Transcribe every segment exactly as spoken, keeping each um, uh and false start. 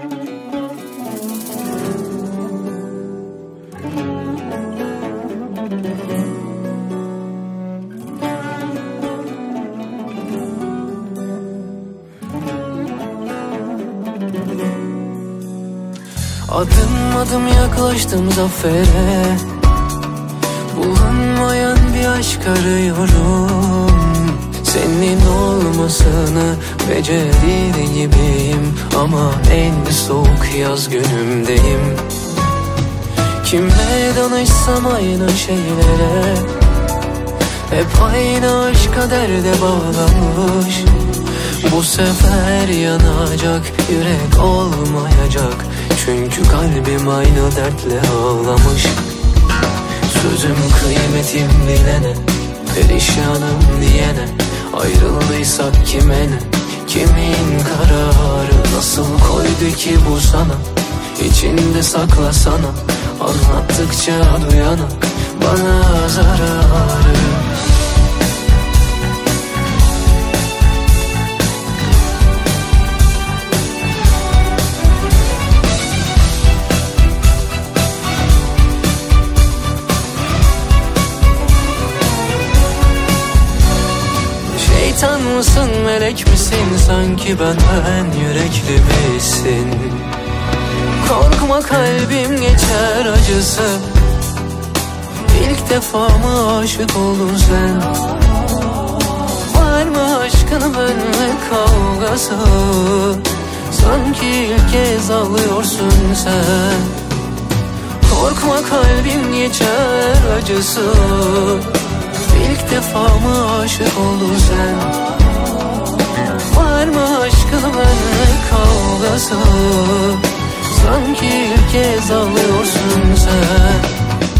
Adım adım yaklaştım zafere, bulunmayan bir aşk arıyorum. Senin olmasını becerir gibiyim, ama en soğuk yaz günümdeyim. Kimle danışsam aynı şeylere, hep aynı aşk kaderde bağlanmış. Bu sefer yanacak yürek olmayacak, çünkü kalbim aynı dertle ağlamış. Sözüm kıymetim bilene, perişanım diyene, ayrıldıysak kime ne? Kimin kararı nasıl koydu ki bu sana? İçinde saklasana, anlattıkça duyana bana zararı. Şeytan mısın, melek misin? Sanki benden yürekli misin? Korkma, kalbim geçer acısı. İlk defa mı aşık oldun sen? Var mı aşkın benimle kavgası? Sanki ilk kez ağlıyorsun sen. Korkma, kalbim geçer acısı. İlk defa mı aşık oldun sen? Var mı aşkın benimle kavgası? Sanki ilk kez ağlıyorsun sen.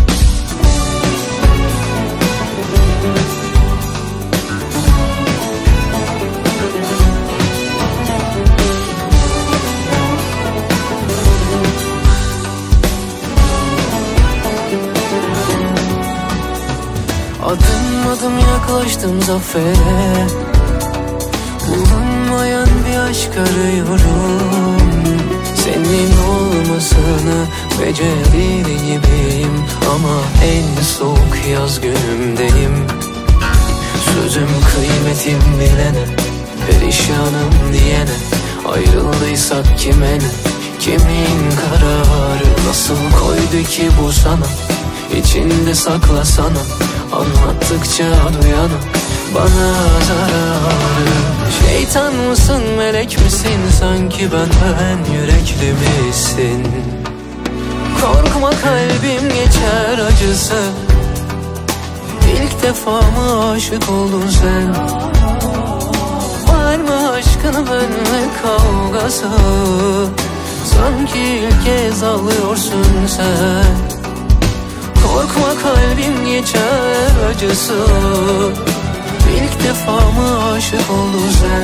Adım adım yaklaştım zafere, bulunmayan bir aşk arıyorum. Senin olmasını becerir gibiyim, ama en soğuk yaz günümdeyim. Sözüm kıymetim bilene, perişanım diyene, ayrıldıysak kime ne? Kimin kararı nasıl koydu ki bu sana? İçinde saklasana, anlattıkça duyana bana zararı. Şeytan mısın, melek misin? Sanki benden yürekli misin? Korkma, kalbim geçer acısı. İlk defa mı aşık oldun sen? Var mı aşkın benimle kavgası? Sanki ilk kez ağlıyorsun sen. Korkma, kalbim geçer acısı. İlk defa mı aşık oldun sen?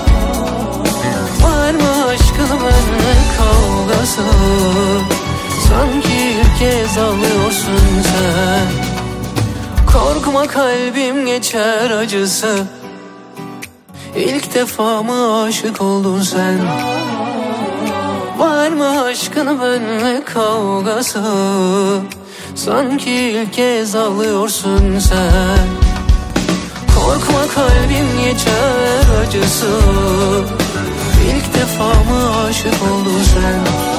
Var mı aşkın benimle kavgası? Sanki ilk kez ağlıyorsun sen. Korkma, kalbim geçer acısı. İlk defa mı aşık oldun sen? Var mı aşkın benimle kavgası? Sanki ilk kez ağlıyorsun sen. Korkma, kalbim geçer acısı. İlk defa mı aşık oldun sen?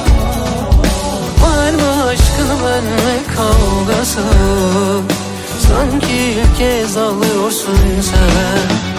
Var mı aşkın benimle kavgası? Sanki ilk kez ağlıyorsun sen.